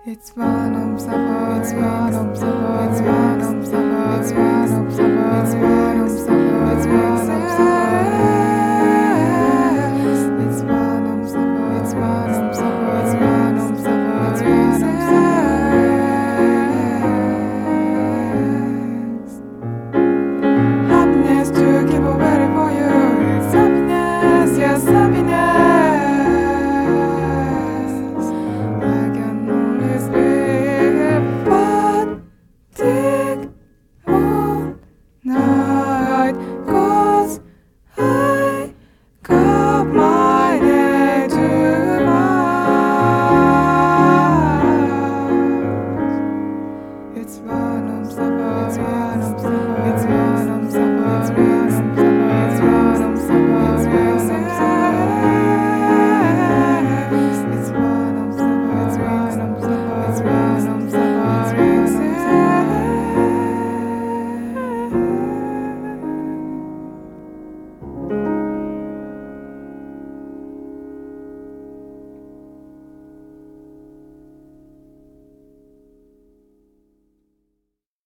It's Vanum Summer, it's Vanum Summer, it's Vanum Summer, it's Vanum Summer, it's Vanum Summer, it's Vanum Summer.